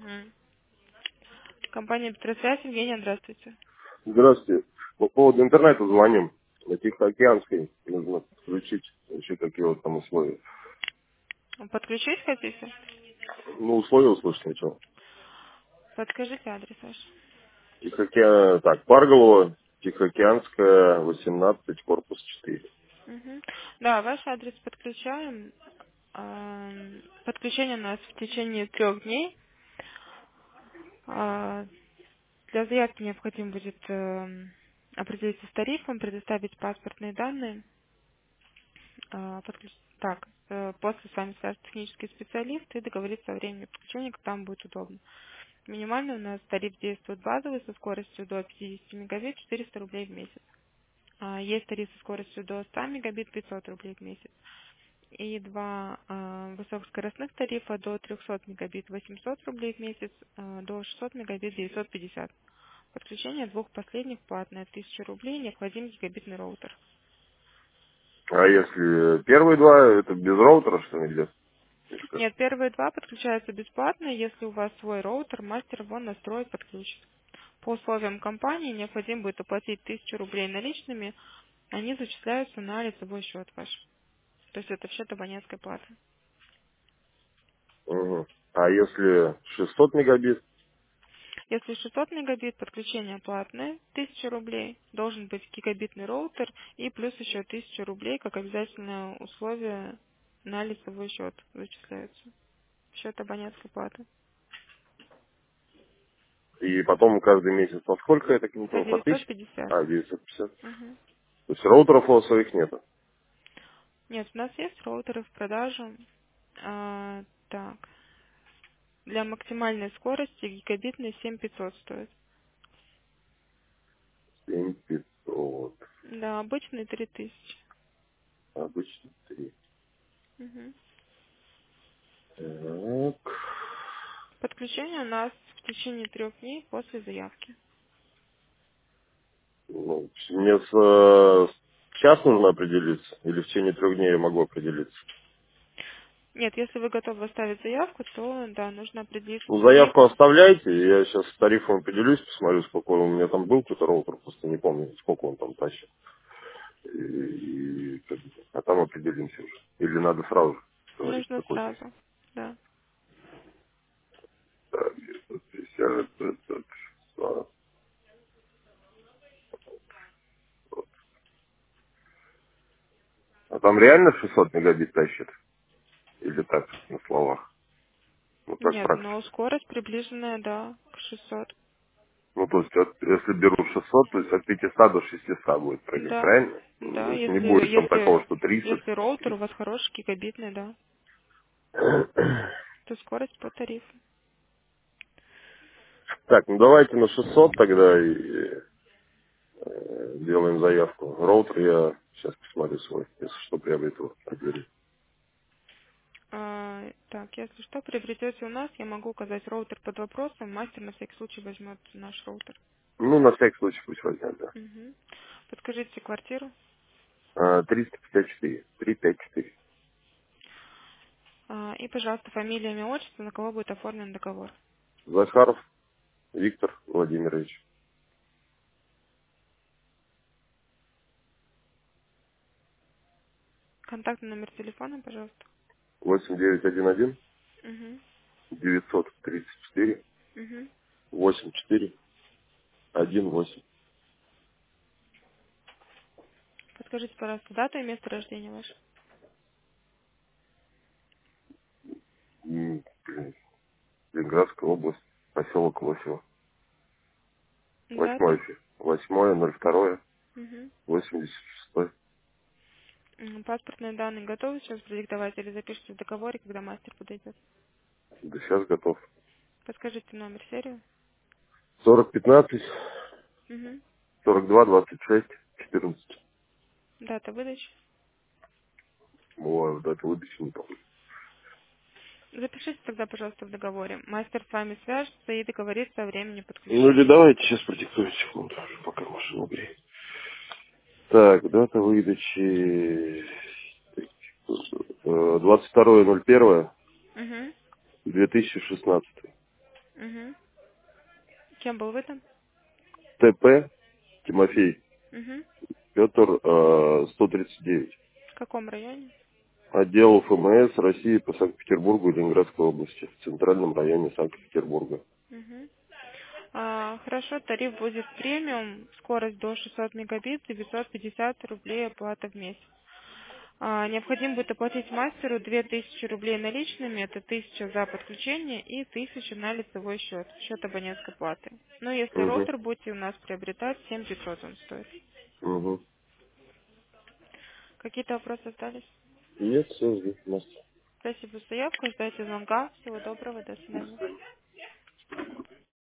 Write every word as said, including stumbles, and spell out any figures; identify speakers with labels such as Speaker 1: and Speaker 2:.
Speaker 1: Угу. Компания Петросвязь, Евгения, здравствуйте.
Speaker 2: Здравствуйте. По поводу интернета звоним. На Тихоокеанской нужно включить еще какие вот там условия.
Speaker 1: Подключить хотите?
Speaker 2: Ну, условия услышать сначала.
Speaker 1: Подскажите адрес ваш.
Speaker 2: Тихоокеан... Так, Парголова, Тихоокеанская, восемнадцать, корпус четыре.
Speaker 1: Угу. Да, ваш адрес подключаем. А, Подключение у нас в течение трех дней. А, Для заявки необходимо будет э, определиться с тарифом, предоставить паспортные данные. А, подключ- Так, э, после с вами свяжется технический специалист и договориться о времени подключения, когда вам будет удобно. Минимально у нас тариф действует базовый со скоростью до пятьдесят мегабит, четыреста рублей в месяц. А, Есть тариф со скоростью до ста мегабит, пятьсот рублей в месяц. И два а, высокоскоростных тарифа до трехсот мегабит, восемьсот рублей в месяц, а, до шестисот мегабит, девятьсот пятьдесят. Подключение двух последних платное, тысяча рублей, необходим гигабитный роутер.
Speaker 2: А если первые два, это без роутера, что ли, где? Или как?
Speaker 1: Нет, первые два подключаются бесплатно, если у вас свой роутер, мастер его настроит, подключит. По условиям компании необходимо будет оплатить тысячу рублей наличными, они зачисляются на лицевой счет ваш. То есть это в счет абонентской платы.
Speaker 2: Угу. А если шестьсот мегабит?
Speaker 1: Если шестьсот мегабит, подключение платное, тысяча рублей, должен быть гигабитный роутер и плюс еще тысяча рублей, как обязательное условие на лицевой счет зачисляются. В счет абонентской платы.
Speaker 2: И потом каждый месяц по сколько, я так не
Speaker 1: По
Speaker 2: помню, по
Speaker 1: девятьсот
Speaker 2: тысяче?
Speaker 1: пятьдесят.
Speaker 2: А, девятьсот пятьдесят.
Speaker 1: Мгм.
Speaker 2: То есть роутеров у вас своих нету?
Speaker 1: Нет, у нас есть роутеры в продаже. А, так, для максимальной скорости гигабитный семь тысяч пятьсот стоит.
Speaker 2: семь тысяч пятьсот.
Speaker 1: Да, обычный три тысячи.
Speaker 2: Обычно три.
Speaker 1: Мгм.
Speaker 2: Так.
Speaker 1: Подключение у нас в течение трех дней после заявки.
Speaker 2: Ну, мне с, э, сейчас нужно определиться, или в течение трех дней я могу определиться?
Speaker 1: Нет, если вы готовы оставить заявку, то да, нужно определиться
Speaker 2: Ну,
Speaker 1: с
Speaker 2: заявку
Speaker 1: тарифом.
Speaker 2: оставляйте, я сейчас с тарифом определюсь, посмотрю, сколько у меня там был какой-то роутер, просто не помню, сколько он там тащит. И, и как бы, а там определимся уже. Или надо сразу же говорить,
Speaker 1: Нужно
Speaker 2: какой там.
Speaker 1: сразу, да.
Speaker 2: Так, девятьсот пятьдесят, пятьсот, сорок. А там реально шестьсот мегабит тащит? Или так, на словах? Ну, так
Speaker 1: Нет,
Speaker 2: практика.
Speaker 1: но скорость приближенная, да, к шестьсот.
Speaker 2: Ну, то есть, от- если беру шестьсот, то есть от пятисот до шестисот будет прыгать,
Speaker 1: Да,
Speaker 2: правильно? Ну, то
Speaker 1: да,
Speaker 2: есть не
Speaker 1: если,
Speaker 2: будет там такого,
Speaker 1: если,
Speaker 2: что триста.
Speaker 1: если роутер у вас хороший, гигабитный, да, то скорость по тарифу.
Speaker 2: Так, ну давайте на шестьсот тогда и э, делаем заявку. Роутер я сейчас посмотрю свой, если что, приобрету. Отбери.
Speaker 1: А, так, если что, приобретете у нас, я могу указать роутер под вопросом, мастер на всякий случай возьмет наш роутер.
Speaker 2: Ну, на всякий случай пусть возьмет, да.
Speaker 1: Угу. Подскажите квартиру.
Speaker 2: А, триста пятьдесят четыре, триста пятьдесят четыре.
Speaker 1: А, и, пожалуйста, фамилия, имя, отчество, на кого будет оформлен договор.
Speaker 2: Захаров Виктор Владимирович.
Speaker 1: Контактный номер телефона, пожалуйста.
Speaker 2: восемь девять один один
Speaker 1: Угу.
Speaker 2: девятьсот тридцать четыре
Speaker 1: Угу.
Speaker 2: восемьдесят четыре один восемь.
Speaker 1: Подскажите, пожалуйста, дату и место рождения ваше.
Speaker 2: М, блин, Ленинградская область, поселок Лосево.
Speaker 1: Дата.
Speaker 2: Восьмое, восьмое, ноль второе,
Speaker 1: Угу.
Speaker 2: восемьдесят шестой.
Speaker 1: Паспортные данные готовы сейчас продиктовать или запишите в договоре, когда мастер подойдет?
Speaker 2: Да сейчас готов.
Speaker 1: Подскажите номер, серию.
Speaker 2: Сорок пятнадцать,
Speaker 1: Угу.
Speaker 2: сорок два двадцать шесть четырнадцать.
Speaker 1: Дата выдачи.
Speaker 2: Бывает, дата выдачи не помню.
Speaker 1: Запишите тогда, пожалуйста, в договоре. Мастер с вами свяжется и договорится о времени
Speaker 2: Ну или
Speaker 1: подключения.
Speaker 2: давайте сейчас продиктую секунду, пока машину греет. Так, дата выдачи двадцать второе ноль первое
Speaker 1: Угу.
Speaker 2: две тысячи шестнадцатый.
Speaker 1: Угу. Кем был выдан?
Speaker 2: ТП Тимофей
Speaker 1: Угу.
Speaker 2: Петр, э, сто тридцать девять.
Speaker 1: В каком районе?
Speaker 2: Отдел ФМС России по Санкт-Петербургу и Ленинградской области, в центральном районе Санкт-Петербурга.
Speaker 1: Угу. А, хорошо, тариф будет премиум, скорость до шестьсот мегабит, девятьсот пятьдесят рублей оплата в месяц. А, необходимо будет оплатить мастеру две тысячи рублей наличными, это тысяча за подключение и тысяча на лицевой счет, счет абонентской платы. Ну, если
Speaker 2: Угу.
Speaker 1: роутер будете у нас приобретать, семь пятьсот он стоит.
Speaker 2: Угу.
Speaker 1: Какие-то вопросы остались?
Speaker 2: Нет, все, жду.
Speaker 1: Спасибо за заявку, ждайте звонка. Всего доброго, до свидания.